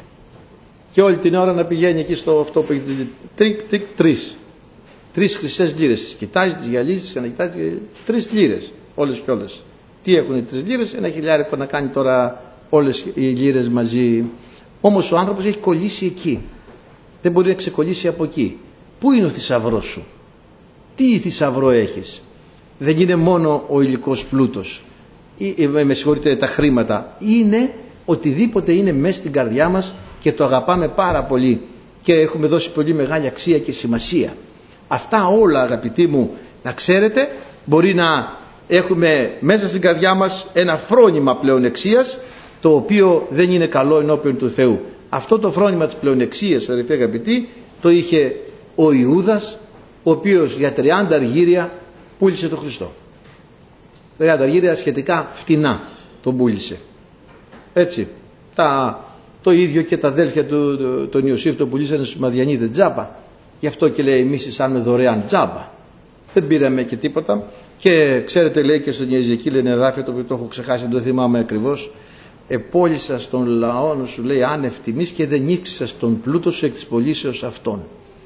Και όλη την ώρα να πηγαίνει εκεί στο αυτό που έχει τρίκ, τρίκ, τρεις. Τρεις χρυσές λίρες. Τις κοιτάζει, τις γυαλίζει, τις ξανακοιτάζει. Τρεις λίρες. Όλες και όλες. Τι έχουν οι τρεις λίρες? Ένα χιλιάρικο να κάνει τώρα όλες οι λίρες μαζί. Όμως ο άνθρωπος έχει κολλήσει εκεί. Δεν μπορεί να ξεκολλήσει από εκεί. Πού είναι ο θησαυρός σου? Τι θησαυρό έχεις? Δεν είναι μόνο ο υλικός πλούτος, ή, με συγχωρείτε, τα χρήματα. Είναι οτιδήποτε είναι μέσα στην καρδιά μας και το αγαπάμε πάρα πολύ και έχουμε δώσει πολύ μεγάλη αξία και σημασία. Αυτά όλα, αγαπητοί μου, να ξέρετε, μπορεί να έχουμε μέσα στην καρδιά μας ένα φρόνημα πλεονεξίας, το οποίο δεν είναι καλό ενώπιον του Θεού. Αυτό το φρόνημα της πλεονεξίας, αδελφοί αγαπητοί, το είχε ο Ιούδας, ο οποίος για τριάντα αργύρια πούλησε τον Χριστό. τριάντα αργύρια σχετικά φτηνά τον πούλησε. Έτσι. Τα, το ίδιο και τα αδέλφια του, τον Ιωσήφ τον πουλήσανε στους Μαδιανίδες τζάμπα. Γι' αυτό και λέει, εμείς εισάμε δωρεάν τζάμπα. Δεν πήραμε και τίποτα. Και ξέρετε, λέει και στον Ιεζεκίλ, είναι εδάφιο το οποίο το έχω ξεχάσει, δεν το θυμάμαι ακριβώς. Επόλυσα στον λαό σου, λέει, άνευ τιμής, και δεν ήξησα στον πλούτο σου εκ της πωλήσεως αυτών.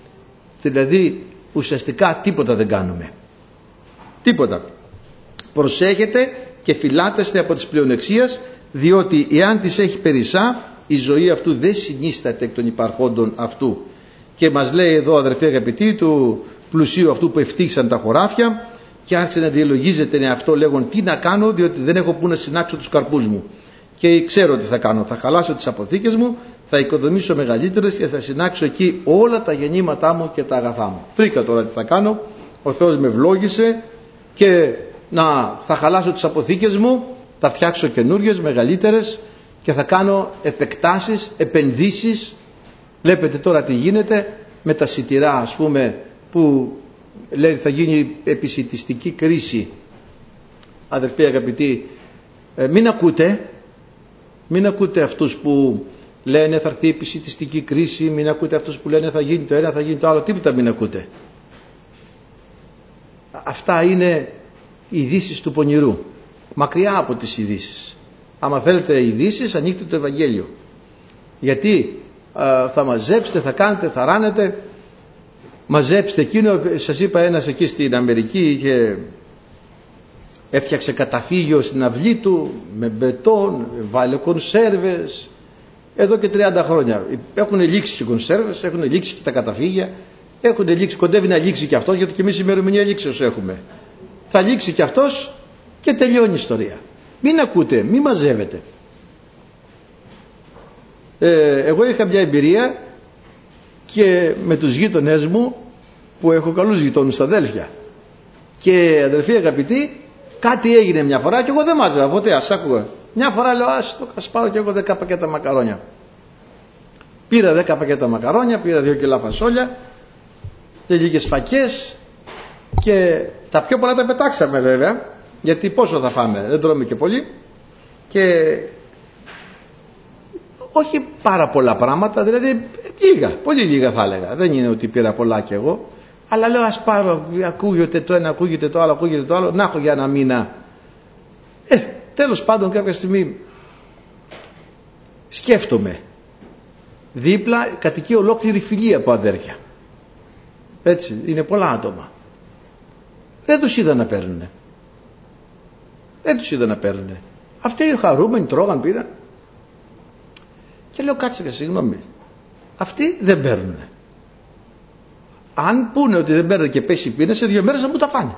Δηλαδή ουσιαστικά τίποτα δεν κάνουμε. Τίποτα. Προσέχετε και φυλάτεστε από τις πλεονεξίες, διότι εάν τις έχει περισσά, η ζωή αυτού δεν συνίσταται εκ των υπαρχόντων αυτού. Και μας λέει εδώ, αδερφοί αγαπητοί, του πλουσίου αυτού που ευτύχησαν τα χωράφια, και άρχισε να διαλογίζεται είναι αυτό, λέγον, τι να κάνω, διότι δεν έχω που να συνάξω τους καρπούς μου. Και ξέρω τι θα κάνω, θα χαλάσω τις αποθήκες μου, θα οικοδομήσω μεγαλύτερες και θα συνάξω εκεί όλα τα γεννήματά μου και τα αγαθά μου. Βρήκα τώρα τι θα κάνω, ο Θεός με ευλόγησε και να, θα χαλάσω τις αποθήκες μου, θα φτιάξω καινούριες, μεγαλύτερες, και θα κάνω επεκτάσεις, επενδύσεις. Βλέπετε τώρα τι γίνεται με τα σιτηρά, ας πούμε, που λέει θα γίνει επισιτιστική κρίση. Αδερφοί αγαπητοί, ε, μην ακούτε μην ακούτε αυτούς που λένε θα έρθει επισιτιστική κρίση, μην ακούτε αυτούς που λένε θα γίνει το ένα, θα γίνει το άλλο, τίποτα μην ακούτε. Αυτά είναι ειδήσεις του πονηρού, μακριά από τις ειδήσεις. Άμα θέλετε ειδήσεις, ανοίχτε το Ευαγγέλιο, γιατί α, θα μαζέψετε, θα κάνετε, θα ράνετε. Μαζέψτε εκείνο, σας είπα, ένας εκεί στην Αμερική είχε, έφτιαξε καταφύγιο στην αυλή του με μπετόν, βάλε κονσέρβες εδώ και τριάντα χρόνια. Έχουν λήξει και οι κονσέρβες, έχουν λήξει και τα καταφύγια, έχουν λήξει, κοντεύει να λήξει και αυτός, γιατί και εμείς ημερομηνία λήξεως έχουμε. Θα λήξει και αυτός και τελειώνει η ιστορία. Μην ακούτε, μην μαζεύετε. Ε, εγώ είχα μια εμπειρία και με τους γείτονές μου, που έχω καλούς γειτόνους αδέλφια, και αδελφοί αγαπητοί, κάτι έγινε μια φορά και εγώ δεν μάζευα ποτέ, ας άκουγα. Μια φορά λέω, ας το ας πάρω και εγώ δέκα πακέτα μακαρόνια. Πήρα δέκα πακέτα μακαρόνια, πήρα δύο κιλά φασόλια και λίγες φακές, και τα πιο πολλά τα πετάξαμε βέβαια, γιατί πόσο θα φάμε, δεν τρώμε και πολύ, και όχι πάρα πολλά πράγματα, δηλαδή λίγα, πολύ λίγα θα έλεγα, δεν είναι ότι πήρα πολλά κι εγώ, αλλά λέω ας πάρω, ακούγεται το ένα, ακούγεται το άλλο, ακούγεται το άλλο, να έχω για ένα μήνα. Ε, τέλος πάντων κάποια στιγμή σκέφτομαι, δίπλα κατοικεί ολόκληρη φυλή από αδέρφια, έτσι, είναι πολλά άτομα, δεν τους είδα να παίρνουνε, δεν τους είδα να παίρνουνε, αυτοί οι χαρούμενοι τρώγαν, πήραν. Και λέω, κάτσε και συγγνώμη, αυτοί δεν παίρνουν. Αν πούνε ότι δεν παίρνουν και πέσει η πείνα, σε δύο μέρες θα μου τα φάνε.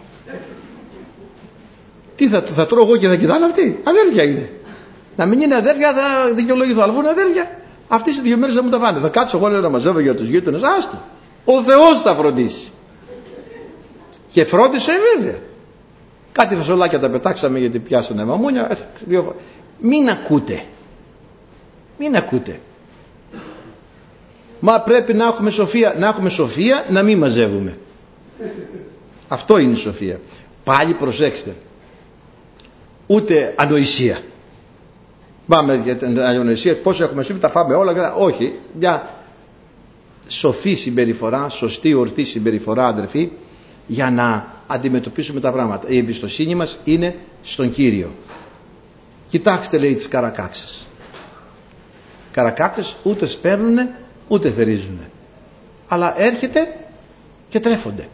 Τι θα, θα τρώω εγώ και θα κοιτάνε αυτοί? Αδέρφια είναι. Να μην είναι αδέρφια, θα δικαιολογηθώ, αλλά βγουν αδέρφια. Αυτοί σε δύο μέρες θα μου τα φάνε. Θα κάτσω εγώ, λέω, να μαζεύω για τους γείτονες. Άστο. Ο Θεός θα φροντίσει. Και φρόντισε βέβαια. Κάτι φασολάκια τα πετάξαμε γιατί πιάσανε μαμούνια. Μην ακούτε. Μην ακούτε. Μα πρέπει να έχουμε σοφία. Να έχουμε σοφία να μην μαζεύουμε. Αυτό είναι η σοφία. Πάλι προσέξτε. Ούτε ανοησία. Πάμε για την ανοησία. Πόσο έχουμε σοφία, τα φάμε όλα. Όχι. Μια σοφή συμπεριφορά, σωστή ορθή συμπεριφορά, αδερφοί, για να αντιμετωπίσουμε τα πράγματα. Η εμπιστοσύνη μας είναι στον Κύριο. Κοιτάξτε, λέει, τις καρακάξες. Καρακάξες ούτε σπέρνουν ούτε θερίζουν, αλλά έρχεται και τρέφονται.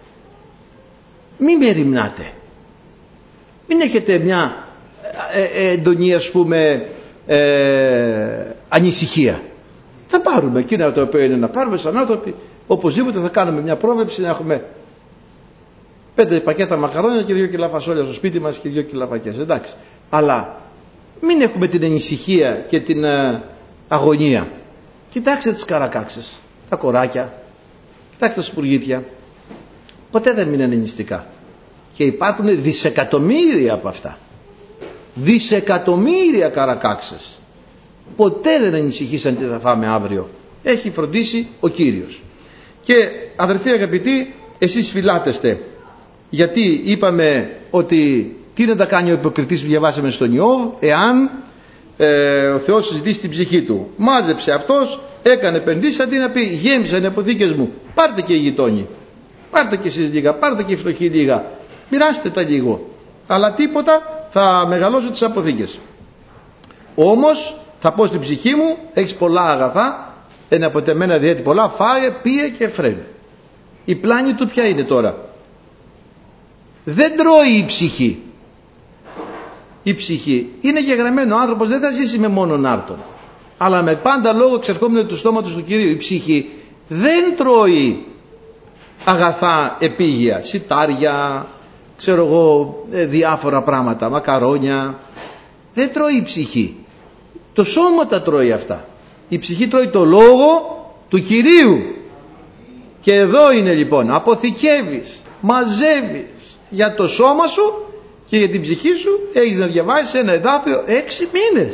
Μη με ερημνάτε. Μην έχετε μια εντονή, ας πούμε, ε, ανησυχία. Θα πάρουμε εκείνα τα οποία είναι να πάρουμε σαν άνθρωποι. Οπωσδήποτε θα κάνουμε μια πρόβλεψη να έχουμε πέντε πακέτα μακαρόνια και δύο κιλά φασόλια στο σπίτι μας και δύο κιλά φακές. Εντάξει. Αλλά μην έχουμε την ανησυχία και την ε, αγωνία. Κοιτάξτε τις καρακάξες, τα κοράκια, κοιτάξτε τα σπουργίτια. Ποτέ δεν μείνανε νηστικά. Και υπάρχουν δισεκατομμύρια από αυτά. Δισεκατομμύρια καρακάξες. Ποτέ δεν ανησυχήσαν τι θα φάμε αύριο. Έχει φροντίσει ο Κύριος. Και αδερφοί αγαπητοί, εσείς φυλάτεστε. Γιατί είπαμε ότι τι να τα κάνει ο υποκριτής που διαβάσαμε στον Ιώβ, εάν ε, ο Θεός συζητήσει την ψυχή του. Μάζεψε αυτός, έκανε επενδύσεις, αντί να πει γέμισαν οι αποθήκες μου. Πάρτε και οι γειτόνοι. Πάρτε και εσείς λίγα, πάρτε και οι φτωχοί λίγα. Μοιράστε τα λίγο. Αλλά τίποτα, θα μεγαλώσω τις αποθήκες. Όμως θα πω στην ψυχή μου, έχεις πολλά αγαθά, είναι αποτεμένα διέτη πολλά, φάγε, πίε και φρένε. Η πλάνη του ποια είναι τώρα? Δεν τρώει η ψυχή. Η ψυχή είναι γεγραμμένο. Ο άνθρωπος δεν θα ζήσει με μόνον άρτον, αλλά με πάντα λόγο εξερχόμενο του στόματος του Κυρίου. Η ψυχή δεν τρώει αγαθά επίγεια, σιτάρια, ξέρω εγώ, διάφορα πράγματα, μακαρόνια. Δεν τρώει η ψυχή. Το σώμα τα τρώει αυτά. Η ψυχή τρώει το λόγο του Κυρίου. Και εδώ είναι λοιπόν, αποθηκεύεις, μαζεύεις για το σώμα σου και για την ψυχή σου. Έχεις να διαβάσεις ένα εδάφιο έξι μήνες.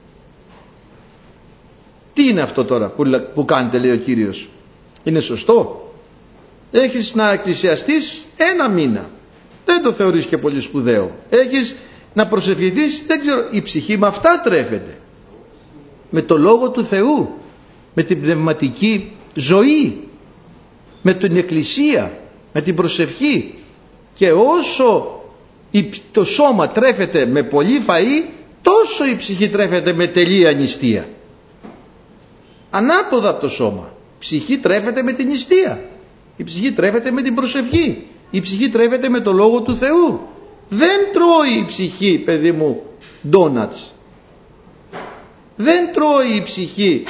Τι είναι αυτό τώρα που, που κάνετε, λέει ο Κύριος? Είναι σωστό? Έχεις να εκκλησιαστείς ένα μήνα, δεν το θεωρείς και πολύ σπουδαίο. Έχεις να προσευχηθείς, δεν ξέρω, η ψυχή με αυτά τρέφεται, με το Λόγο του Θεού, με την πνευματική ζωή, με την εκκλησία, με την προσευχή. Και όσο το σώμα τρέφεται με πολύ φαΐ, τόσο η ψυχή τρέφεται με τελεία νηστεία. Ανάποδα από το σώμα. Η ψυχή τρέφεται με την νηστεία. Η ψυχή τρέφεται με την προσευχή. Η ψυχή τρέφεται με το Λόγο του Θεού. Δεν τρώει η ψυχή, παιδί μου, ντόνατς. Δεν τρώει η ψυχή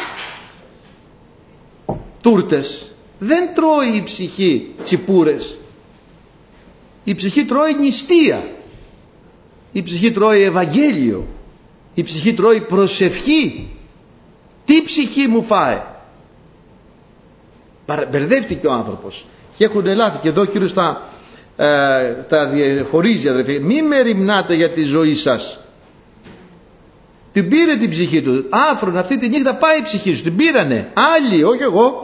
τούρτες. Δεν τρώει η ψυχή τσιπούρες. Η ψυχή τρώει νηστεία. Η ψυχή τρώει Ευαγγέλιο. Η ψυχή τρώει προσευχή. Τι ψυχή μου φάει? Μπερδεύτηκε ο άνθρωπος και έχουν λάθη. Και εδώ ο Κύριος τα, ε, τα διαχωρίζει, αδερφοί. Μη με ρημνάτε για τη ζωή σας. Την πήρε την ψυχή του. Άφρον αυτή τη νύχτα πάει η ψυχή σου. Την πήρανε άλλοι, όχι εγώ.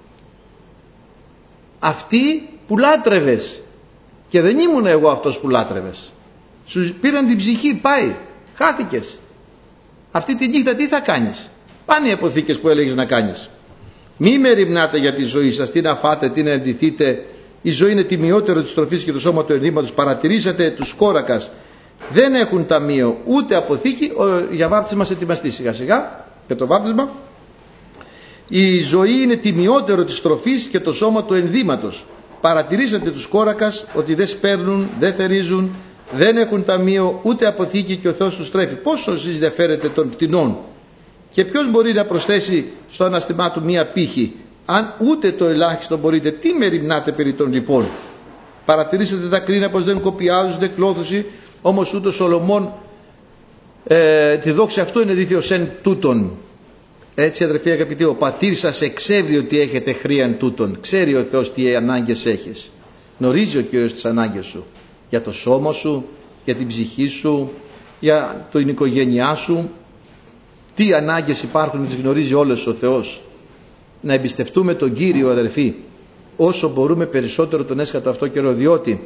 Αυτή που λάτρευες. Και δεν ήμουν εγώ αυτός που λάτρευες. Σου πήραν την ψυχή, πάει. Χάθηκες. Αυτή τη νύχτα τι θα κάνεις? Πάνε οι αποθήκες που έλεγες να κάνεις. Μη με ρημνάτε για τη ζωή σας. Τι να φάτε, τι να εντυθείτε. Η ζωή είναι τιμιότερο της τροφής και το σώμα του ενδύματος. Παρατηρήσατε τους κόρακας. Δεν έχουν ταμείο ούτε αποθήκη. Για βάπτισμα σε ετοιμαστεί σιγά σιγά για το βάπτισμα. Η ζωή είναι τιμιότερο της τροφής και το σώμα του ενδύματος. Παρατηρήσατε τους κόρακας ότι δεν σπέρνουν, δεν θερίζουν, δεν έχουν ταμείο ούτε αποθήκη και ο Θεός τους τρέφει. Πόσο εσείς διαφέρετε των πτηνών? Και ποιος μπορεί να προσθέσει στο αναστημά του μία πύχη? Αν ούτε το ελάχιστο μπορείτε, τι με ρημνάτε περί των λοιπόν? Παρατηρήσατε τα κρίνα πως δεν κοπιάζουν, δεν κλώθουσι, όμως ούτε ο Σολομών ε, τη δόξη αυτού είναι δίθιος εν τούτον. Έτσι, αδερφοί αγαπητοί, ο πατήρ σας εξέβει ότι έχετε χρίαν τούτον. Ξέρει ο Θεός τι ανάγκες έχεις. Γνωρίζει ο Κύριος τις ανάγκες σου. Για το σώμα σου, για την ψυχή σου, για την οικογένειά σου. Τι ανάγκες υπάρχουν, τις γνωρίζει όλες ο Θεός. να εμπιστευτούμε τον Κύριο, αδελφοί, όσο μπορούμε περισσότερο τον έσχατο αυτό καιρό, διότι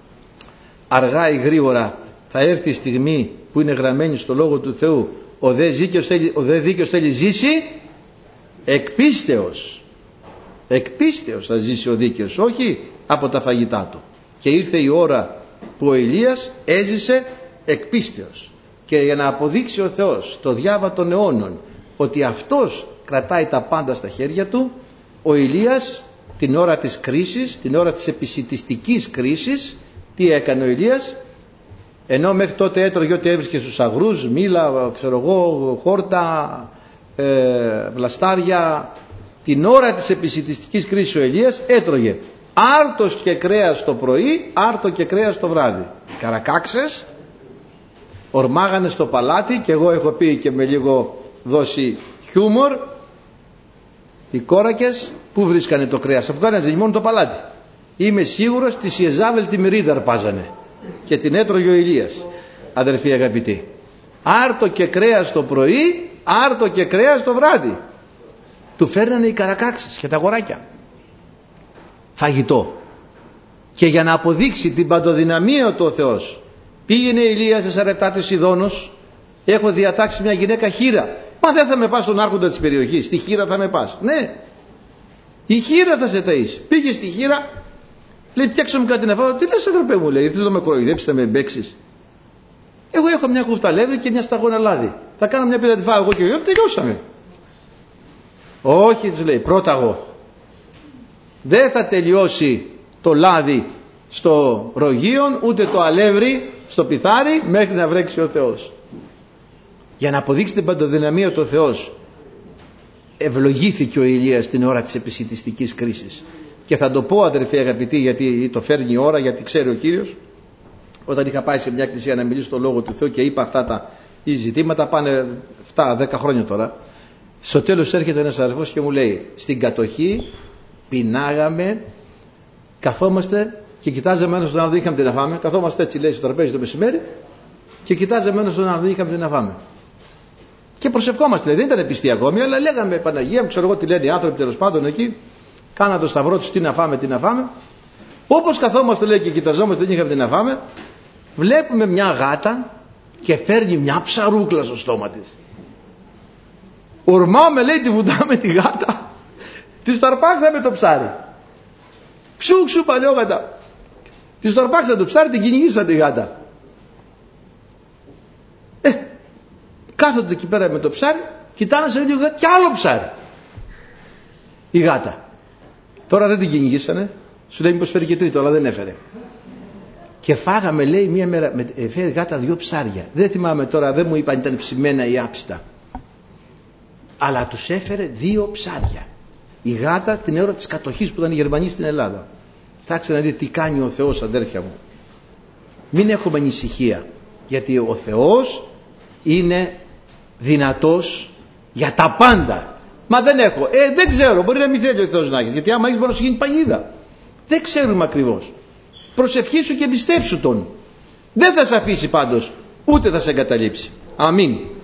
αργά ή γρήγορα θα έρθει η στιγμή που είναι γραμμένη στο Λόγο του Θεού, ο δε δίκαιος θέλει, ο δε δίκαιος θέλει ζήσει εκ πίστεως. Εκ πίστεως θα ζήσει ο δίκαιος, όχι από τα φαγητά του. Και ήρθε η ώρα που ο Ηλίας έζησε εκ πίστεως. Και για να αποδείξει ο Θεός το διάβα των αιώνων ότι αυτός κρατάει τα πάντα στα χέρια του, ο Ηλίας την ώρα της κρίσης, την ώρα της επισιτιστικής κρίσης, τι έκανε ο Ηλίας? Ενώ μέχρι τότε έτρωγε ό,τι έβρισκε στους αγρούς, μήλα, ξέρω εγώ, χόρτα, ε, βλαστάρια, την ώρα της επισιτιστικής κρίσης ο Ηλίας έτρωγε άρτος και κρέας το πρωί, άρτο και κρέας το βράδυ. Οι καρακάξες ορμάγανε στο παλάτι, και εγώ έχω πει και με λίγο δώσει χιούμορ, οι κόρακες που βρίσκανε το κρέας? Αφού κάνανε μόνο το παλάτι. Είμαι σίγουρος τη Ιεζάβελ τη μυρίδα αρπάζανε και την έτρωγε ο Ηλίας, αδερφοί αγαπητοί. Άρτο και κρέας το πρωί, άρτο και κρέας το βράδυ. Του φέρνανε οι καρακάξες και τα αγοράκια φαγητό. Και για να αποδείξει την παντοδυναμία του ο Θεός, πήγαινε η Ηλία σε Σαρεπτά της Σιδώνος, έχω διατάξει μια γυναίκα χήρα. Μα δεν θα με πας στον άρχοντα της περιοχής, στη χήρα θα με πας? Ναι, η χήρα θα σε ταΐσει. Πήγε στη χήρα, λέει φτιάξω μου κάτι να φάω. Τι λες αδερφέ μου, λέει, θες να με κοροϊδέψεις, θα με μπέξεις? Εγώ έχω μια κουφταλεύρη και μια σταγόνα λάδι, θα κάνω μια πίτα τη φάω εγώ και εγώ, τελειώσαμε. Όχι, της λέει, πρώτα εγώ. Δεν θα τελειώσει το λάδι στο ρογείο, ούτε το αλεύρι στο πιθάρι, μέχρι να βρέξει ο Θεός. Για να αποδείξει την παντοδυναμία του Θεός, ευλογήθηκε ο Ηλίας την ώρα της επισιτιστικής κρίσης. Και θα το πω, αδερφοί αγαπητοί, γιατί το φέρνει η ώρα, γιατί ξέρει ο Κύριος. Όταν είχα πάει σε μια εκκλησία να μιλήσω στο Λόγο του Θεού και είπα αυτά τα ζητήματα, πάνε επτά δέκα χρόνια τώρα. Στο τέλος έρχεται ένας αδερφός και μου λέει, στην κατοχή πεινάγαμε, καθόμαστε και κοιτάζαμε ένας τον άλλο, δεν είχαμε τι να φάμε. Καθόμαστε έτσι, λέει, στο τραπέζι το μεσημέρι και κοιτάζαμε ένας τον άλλο, δεν είχαμε τι να φάμε. Και προσευχόμαστε, λέει, δεν ήταν πιστοί ακόμη, αλλά λέγαμε Παναγία μου, ξέρω εγώ τι λένε οι άνθρωποι τέλος πάντων εκεί. Κάνα το σταυρό τους, τι να φάμε, τι να φάμε. Όπως καθόμαστε, λέει, και κοιταζόμαστε, δεν είχαμε τι να φάμε, βλέπουμε μια γάτα και φέρνει μια ψαρούκλα στο στόμα της. Ορμάμε, λέει, τη βουτάμε τη γάτα, της το αρπάξαμε το ψάρι. Ψου ξου παλιόγατα. Της το αρπάξαμε το ψάρι, την κυνηγήσαν τη γάτα. Ε, κάθονται εκεί πέρα με το ψάρι, κοιτάνε σε λίγο και άλλο ψάρι. Η γάτα. Τώρα δεν την κυνηγήσανε, σου λέει μήπως φέρει και τρίτο, αλλά δεν έφερε. Και φάγαμε, λέει, μία μέρα, με, φέρει γάτα δύο ψάρια. Δεν θυμάμαι τώρα, δεν μου είπαν ήταν ψημένα ή άψτα. Αλλά τους έφερε δύο ψάρια. Η γάτα την ώρα της κατοχής που ήταν οι Γερμανοί στην Ελλάδα. Κοιτάξτε να δείτε τι κάνει ο Θεός, αδέρφια μου. Μην έχουμε ανησυχία, γιατί ο Θεός είναι δυνατός για τα πάντα. Μα δεν έχω, ε δεν ξέρω, μπορεί να μην θέλει ο Θεός να έχεις, γιατί άμα έχεις μπορεί να σου γίνει παγίδα. Δεν ξέρουμε ακριβώς. Προσευχήσου και εμπιστεύσου Τον. Δεν θα σε αφήσει πάντως, ούτε θα σε εγκαταλείψει. Αμήν.